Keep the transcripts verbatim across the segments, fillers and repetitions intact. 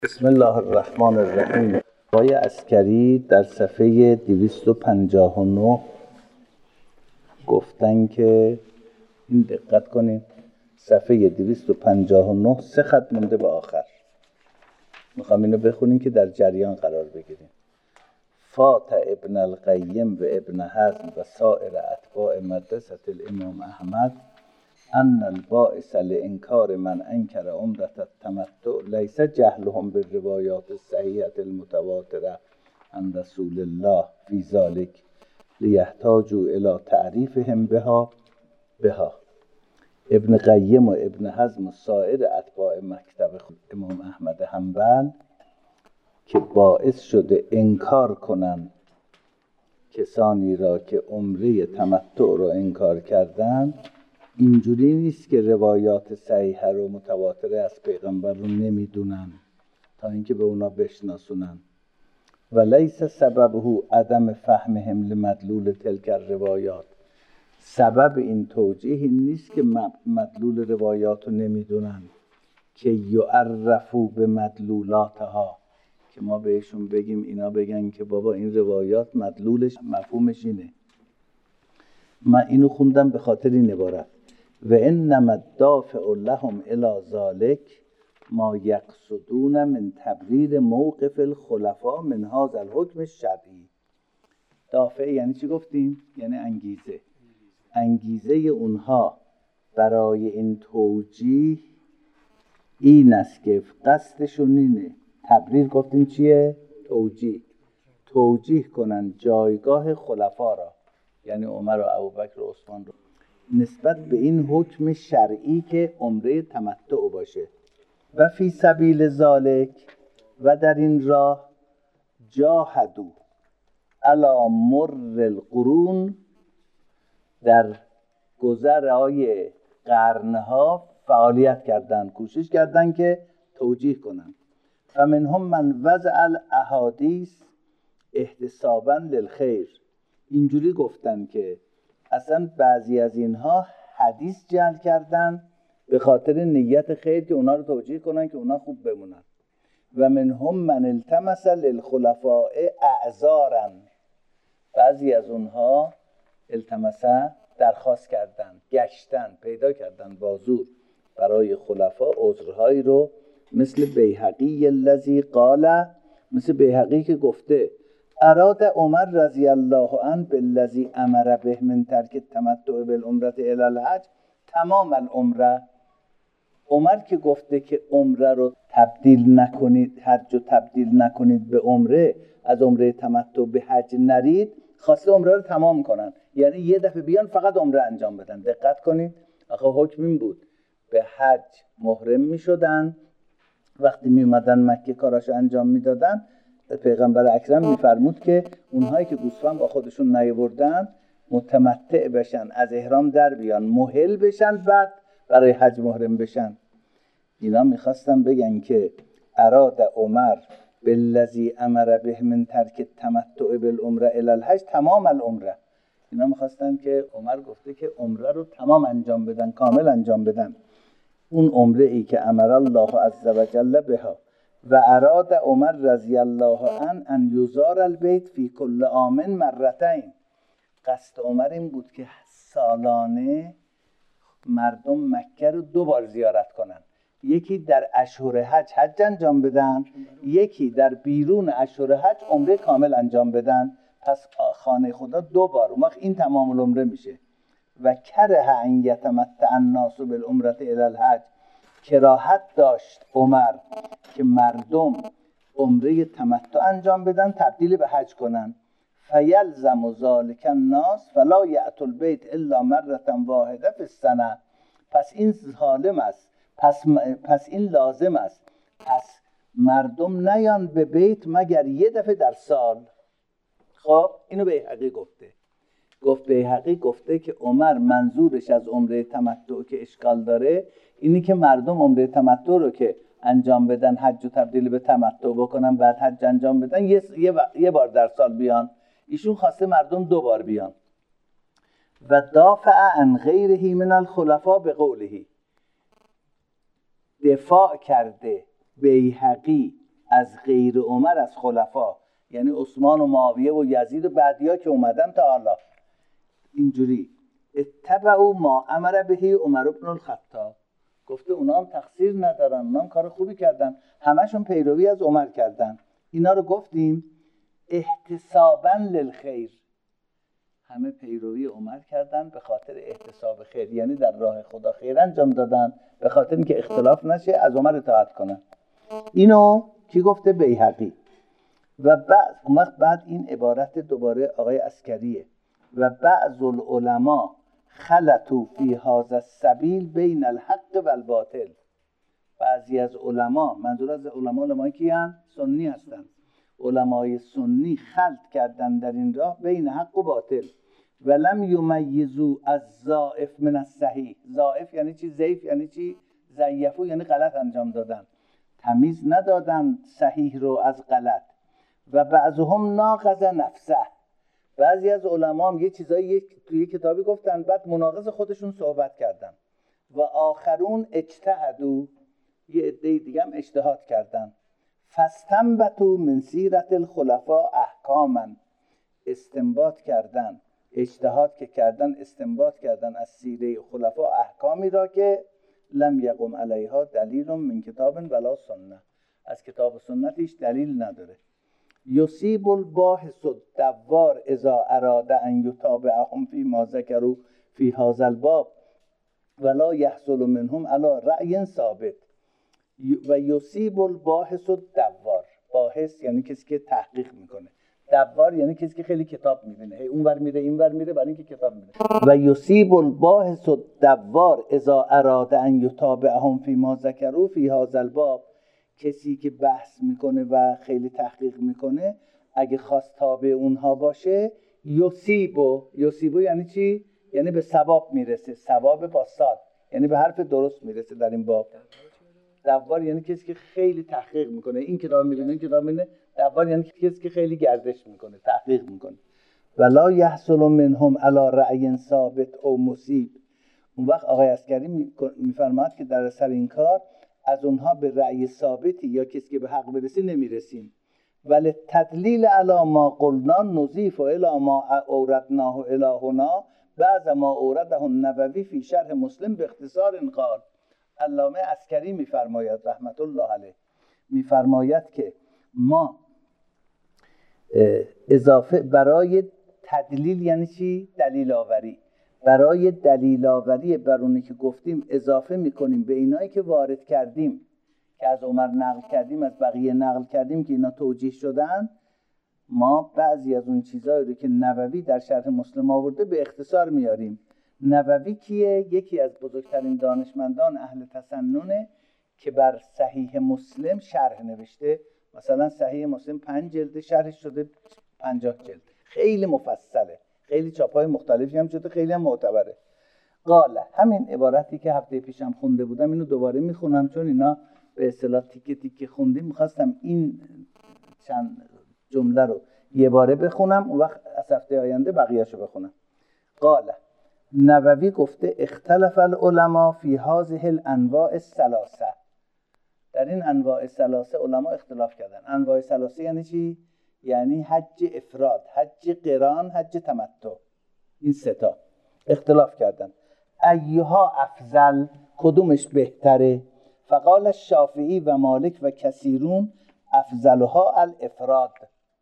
بسم الله الرحمن الرحیم. آقای عسکری در صفحه دویست و پنجاه و نه گفتن که این دقت کنید، صفحه دویست و پنجاه و نه سه خط مونده به آخر. میخوام اینو بخونیم که در جریان قرار بگیریم. فات ابن القیم و ابن حزم و سایر اتباع مدرسة الامام احمد ان الباعث لانکار من انکر عمرة التمتع لیس جهلهم بالروايات الصحیحة المتواترة عن رسول الله فی ذلك لیحتاجوا الى تعریفهم بها بها. ابن قیم و ابن حزم و سایر اتباع مکتب امام احمد حنبل که باعث شده انکار کنند کسانی را که عمره تمتع رو انکار کردن، اینجوری نیست که روایات صحیحه رو متواتره از پیغمبر رو نمیدونن تا اینکه به اونا بشناسونن. و لیس سببه عدم فهمهم لمدلول تلک الروایات. سبب این توجیه این نیست که مدلول روایات رو نمیدونن که یعرفوا به مدلولاتها، که ما بهشون بگیم اینا بگن که بابا این روایات مدلولش مفهومش اینه. من اینو خوندم به خاطر این عبارت: و انما الدافع لهم الی ذلک ما یقصدون من تبریر موقف الخلفاء من هذا الحکم الشرعی. دافع یعنی چی گفتیم؟ یعنی انگیزه. انگیزه اونها برای این توجیه این است که قصدشون اینه. تبریر گفتیم چیه؟ توجیه. توجیه کنن جایگاه خلفا را، یعنی عمر و ابوبکر و عثمان رو، نسبت به این حکم شرعی که عمره تمتع باشه. و فی سبیل ذالک، و در این راه، جاهدوا علی مر القرون، در گذرهای قرنها فعالیت کردن، کوشش کردن که توجیه کنن. فمنهم من وضع الاحادیث احتسابا للخیر. اینجوری گفتن که اصلا بعضی از اینها حدیث جعل کردن به خاطر نیت خیر که اونا رو توجیه کنن که اونا خوب بمونن. و منهم من التمس للخلفاء اعذارا. بعضی از اونها التمس درخواست کردن، گشتن، پیدا کردن با زور برای خلفا عذرهایی رو، مثل بیهقی الذی قال، مثل بیهقی که گفته اراد عمر رضی الله عنه بالذی امر به من ترک التمتع بالعمره الی الحج تمام العمره. عمر که گفته که عمره رو تبدیل نکنید، حج رو تبدیل نکنید به عمره، از عمره تمتع به حج نرید، خواسته عمره رو تمام کنن، یعنی یه دفعه بیان فقط عمره انجام بدن. دقت کنید، آخه حکم این بود به حج محرم می شدن، وقتی می اومدن مکه کاراشو انجام میدادن، پیغمبر اکرم میفرمود که اونهایی که گوسفند با خودشون نیاوردن متمتع بشن، از احرام در بیان، مهل بشن، بعد برای حج محرم بشن. اینا میخواستن بگن که اراد عمر بالذی امر به من ترک التمتع بالعمره الی الحج تمام العمره. اینا میخواستن که عمر گفته که عمره رو تمام انجام بدن، کامل انجام بدن، اون عمره ای که امر الله عز و جل بها. و اراد عمر رضی الله عنه ان یزار البیت فی کل عام مرتین. قصد عمر این بود که سالانه مردم مکه رو دو بار زیارت کنن، یکی در اشهر حج حج انجام بدن، یکی در بیرون اشهر حج عمره کامل انجام بدن. پس خانه خدا دو بار، اون وقت این تمام العمره میشه. و کره ان یتمتع الناس بالعمره الی الحج، کراهت داشت عمر که مردم عمره تمتع انجام بدن تبدیل به حج کنن. فیلزم ذلک الناس فلا یأتوا البیت الا مره واحده فی السنه. پس این ظالم است، پس, پس این لازم است، پس مردم نیان به بیت مگر یه دفعه در سال. خب اینو بیهقی گفته. گفت بیهقی گفته که عمر منظورش از عمره تمتع که اشکال داره اینی که مردم عمره تمتع رو که انجام بدن، حج رو تبدیل به تمتع بکنن، بعد حج انجام بدن، یه, یه, یه بار در سال بیان. ایشون خواسته مردم دو بار بیان. و دافع عن غیره من الخلفاء به قوله، دفاع کرده بیهقی از غیر عمر از خلفا، یعنی عثمان و معاویه و یزید و بعدیا که اومدن تا حالا اینجوری، اتبعوا ما امر به عمر بن الخطاب، گفته اونا هم تقصیر ندارن، اونا هم کار خوبی کردن، همشون پیروی از عمر کردن. اینا رو گفتیم احتسابا للخیر، همه پیروی عمر کردن به خاطر احتساب خیر، یعنی در راه خدا خیر انجام دادن، به خاطر اینکه اختلاف نشه از عمر اطاعت کنن. اینو کی گفته؟ بیهقی. و بعد اون وقت بعد این عبارت دوباره آقای عسکریه، و بعض العلماء خلطوا فی هذا السبیل بین الحق و الباطل. بعضی از علما، منظور از علما علمایی کی هستند؟ سنی هستند. علمای سنی خلط کردن در این راه بین حق و باطل. ولم یمیزوا الضعیف من الصحیح. ضعیف یعنی چی؟ ضعیف یعنی چی؟ ضعیفو یعنی غلط انجام دادن، تمیز ندادن صحیح رو از غلط. و بعضهم ناقض نفسه، بعضی از علما هم یه چیزایی توی کتابی گفتن بعد مناقض خودشون صحبت کردن. و آخرون اجتهدوا، یه عده دیگه هم اجتهاد کردن. فاستنبطوا من سیرت الخلفاء احکاما، استنباط کردن، اجتهاد که کردن استنباط کردن از سیره خلفا احکامی را که لم یقم علیها دلیل من کتاب ولا سنه، از کتاب و سنت هیچ دلیل نداره. یصیب الباحث الدوار اذا اراد ان یتابعهم فی ما ذکروا فی هذا الباب ولا یحصل منهم علی رأی ثابت. و یصیب الباحث الدوار، باحث یعنی کسی که تحقیق میکنه، دوار یعنی کسی که خیلی کتاب میبینه، هی اون ور میره این ور میره برای اینکه کتاب میبینه. و یصیب الباحث الدوار اذا اراد ان یتابعهم فی ما ذکروا فی هذا الباب، کسی که بحث میکنه و خیلی تحقیق میکنه اگه خواست تابع اونها باشه، یصیبو، یصیبو یعنی چی؟ یعنی به ثواب میرسه، ثواب با صاد، یعنی به حرف درست میرسه در این باب. دوار یعنی کسی که خیلی تحقیق میکنه، این کتاب میبینه این کتاب میبینه. دوار یعنی کسی که خیلی گردش میکنه، تحقیق میکنه. ولا یحصل منهم علی رأی ثابت او مصیب. اون وقت آقای عسکری میفرماد که در اثر این کار از اونها به رأی ثابتی یا کسی که به حق برسه نمیرسیم. ولی تدلیل علی ما قلنا نضیف و الی ما اوردناه الی هنا بعض ما اورده النووی فی شرح مسلم به اختصار قال. علامه عسکری میفرماید رحمت الله علیه، میفرماید که ما اضافه برای تدلیل یعنی چی؟ دلیل آوری. برای دلیل آوری بر اونی که گفتیم اضافه میکنیم به اینایی که وارد کردیم، که از عمر نقل کردیم، از بقیه نقل کردیم که اینا توجیه شدن. ما بعضی از اون چیزایی رو که نووی در شرح مسلم آورده به اختصار میاریم. نووی کیه؟ یکی از بزرگترین دانشمندان اهل تسننه که بر صحیح مسلم شرح نوشته. مثلا صحیح مسلم پنج جلد شرحش شده پنجاه جلد، خیلی مفصله، خیلی چاپای مختلفی هم شده، خیلی هم معتبره. قال، همین عبارتی که هفته پیشم خونده بودم اینو دوباره میخونم چون اینا به اصطلاح تیکه تیکه خوندیم، میخواستم این چند جمله رو یه باره بخونم، اون وقت از هفته آینده بقیه‌شو بخونم. قال، نووی گفته اختلف العلماء فی هذه الانواع الثلاثه. در این انواع ثلاثه علما اختلاف کردن. انواع ثلاثه یعنی چی؟ یعنی حج افراد، حج قران، حج تمتع. این سه تا اختلاف کردن. ایها افضل، کدومش بهتره؟ فقال الشافعی و مالک و کثیرون افضلها الافراد.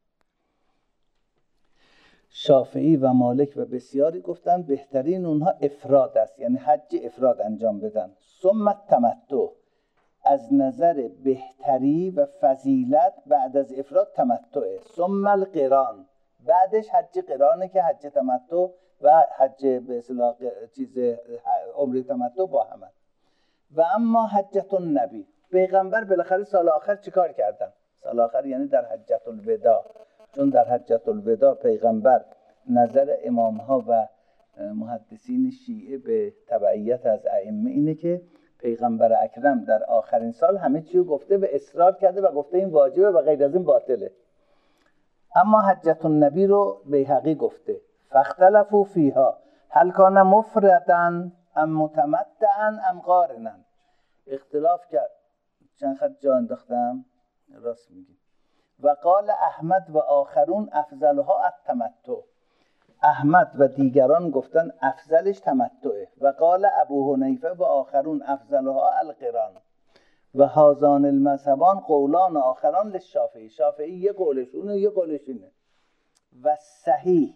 شافعی و مالک و بسیاری گفتن بهترین اونها افراد است، یعنی حج افراد انجام بدن. ثم التمتع، از نظر بهتری و فضیلت بعد از افراد تمتعه. ثم القران، بعدش حج قرانه که حج تمتع و حج به اصطلاح چیز عمره تمتع با هم. و اما حجت النبی، پیغمبر بالاخره سال آخر چیکار کردن؟ سال آخر یعنی در حجت الوداع، چون در حجت الوداع پیغمبر نظر امامها و محدثین شیعه به تبعیت از ائمه اینه که پیغمبر اکرم در آخرین سال همه چیو گفته و اصرار کرده و گفته این واجبه و غیر از این باطله. اما حجت النبی رو بیهقی گفته فاختلفوا فیها هل کان مفردن ام متمتعا ام قارنا. اختلاف کرد. چند خط جا انداختم راست میگی. و قال احمد و آخرون افضلها التمتع. احمد و دیگران گفتن افضلش تمتعه. و قال ابو حنیفه و آخرون افضلها القران. و هازان المذهبان قولان آخران للشافعی. شافعی یه قولشونه یه قولش اینه. و صحیح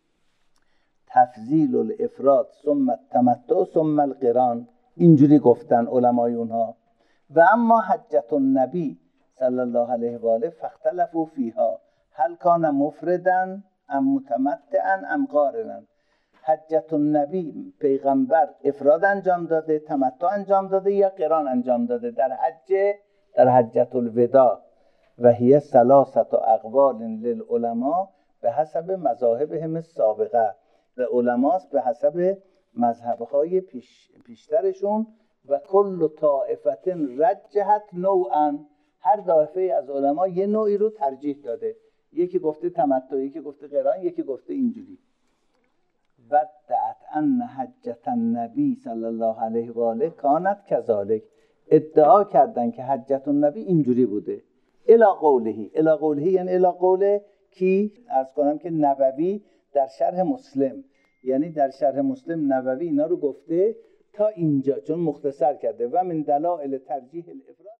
تفضیل الافراد ثم التمتع ثم القران. اینجوری گفتن علمای اونها. و اما حجت النبی صلی الله علیه و آله فاختلفوا فیها هل کان مفردا ام متمتعا ام قارنا. حجت النبی پیغمبر افراد انجام داده، تمتع انجام داده یا قران انجام داده در حج، در حجت الوداع. و هی ثلاثه اقوال للعلماء به حسب مذاهبهم السابقه. و علماست به حسب مذهبهای پیش پیشترشون. و کل طائفه رجحت نوعا. هر طایفه از علما یه نوعی رو ترجیح داده. یکی گفته تمتع، یکی گفته قران، یکی گفته اینجوری. ودعت ان حجت النبی صلی الله علیه و آله کانت کذالک. ادعا کردن که حجت النبی اینجوری بوده. الی قوله، الی قوله یعنی الی قوله کی؟ عرض کنم که نووی در شرح مسلم، یعنی در شرح مسلم نووی اینا رو گفته تا اینجا، چون مختصر کرده. و من دلائل ترجیح الافراد